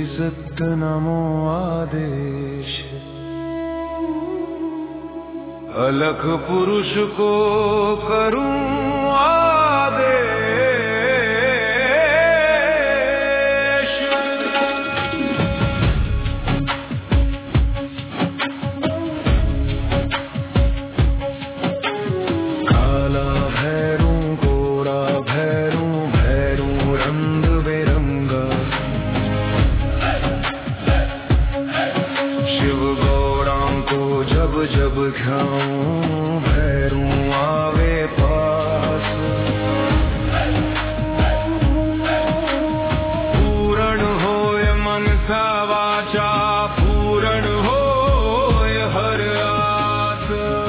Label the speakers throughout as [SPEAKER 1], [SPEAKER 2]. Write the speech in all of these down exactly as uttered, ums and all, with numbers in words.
[SPEAKER 1] जित नमो आदेश, अलख पुरुष को करूं आदेश। काला भैरू गोरा भैरू भैरू रंग बेरंगा, शिव गौरांग को जब जब ध्याऊं भैरू आवे पास। पूर्ण होय मनसा वाचा, पूर्ण होय हर आस।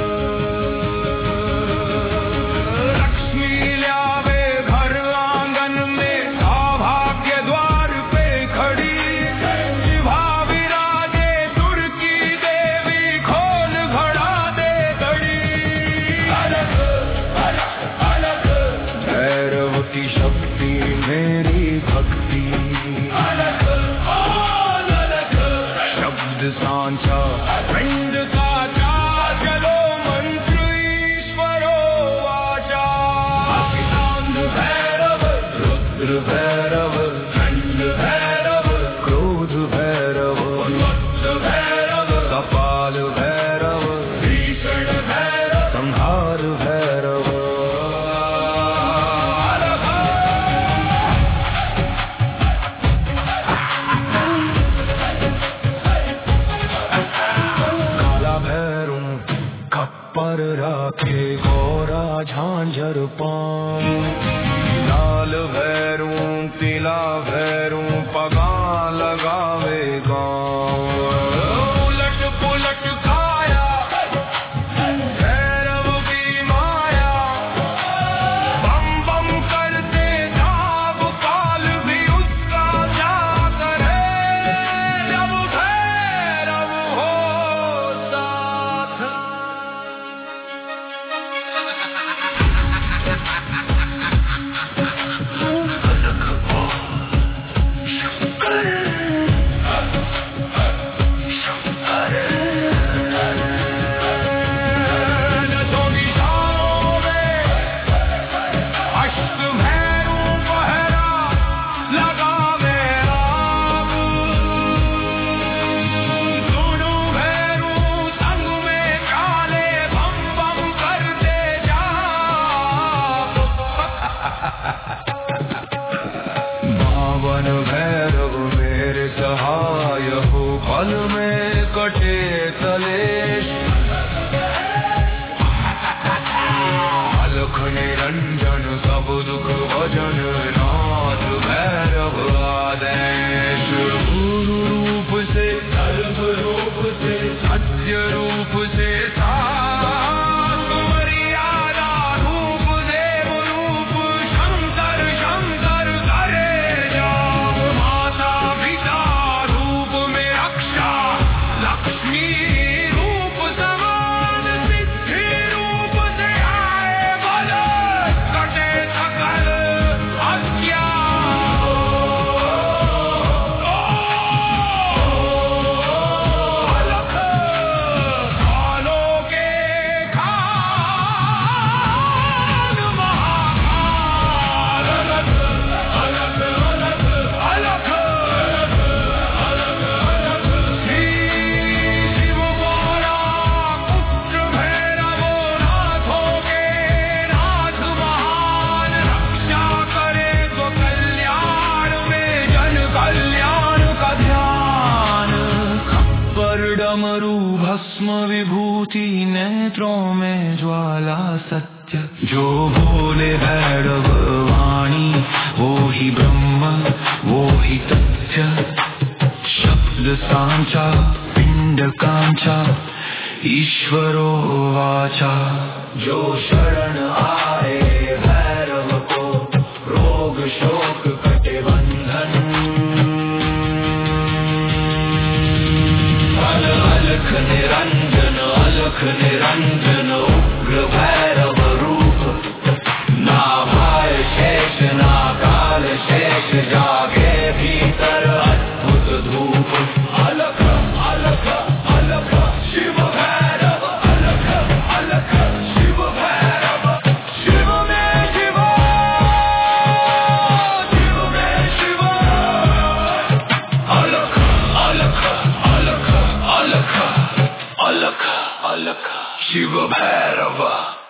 [SPEAKER 1] लक्ष्मी ल्यावे घर आंगन में, सौभाग्य द्वार पे खड़ी। जिभा विराजे सुर की देवी, खोल घड़ा दे गड़ी। अलग अलग अलग भैरव की शक्ति मेरी भक्ति, अलग अलग शब्द सांचा पिंड साचा। चलो मंत्र ईश्वरो वाचा। अखिलांड भैरव रुद्र भैरव, खंड भैरव क्रोध भैरव, उन्मत्त भैरव कपाल भैरव, भीषण भैरव संहार भैरव। काला भैरू खप्पर राखे गौरा झांझर पाम। लाल भैरू पीला भैरू पगा लगावे गाँव। उलट पुलट काया भैरव की माया, बम बम करते जाब काल भी उसका क्या करे। जब भैरव हो साथ, नसों की छाओं में अष्ट भैरू पहरा लगावे आग। दोनों भैरू संग में काले बम बम करते जाप। बावन भैरव मेरे सहाय हो, पल में कटे कलेश। अलख निरंजन सब दुख भजन, नाथ भैरव आदेश। गुरु रूप से सर्व रूप से, सत्य रूप से सात। मर्यादा रूप देव रूप, शंकर शंकर करे जाप। माता पिता रूप में रक्षा, लक्ष्मी रूप समान। सिद्धि रूप से आए बल, कटे सकल अज्ञान। अलख कालों के खान महाकाल। अलग अलग अलग अलग शिव गौरा पुत्र भैरवो, नाथों के नाथ महान। रक्षा करे तो कल्याण में, जन कल्याण का ध्यान। खप्पर डमरू भस्म विभूति, नेत्रों में ज्वाला सत्य। जो बोले भैरव वाणी, वो ही ब्रह्म वो ही तथ्य। शब्द सांचा पिंड कांचा, ईश्वरो वाचा। जो शरण आए भैरव को, रोग शोक कटे बंधन। अल अलख निरंजन अलख निरंजन, उग्र भैरव रूप। ना भय शेष ना काल शेष, जागे भीतर अद्भुत धूप। शिव भैरव।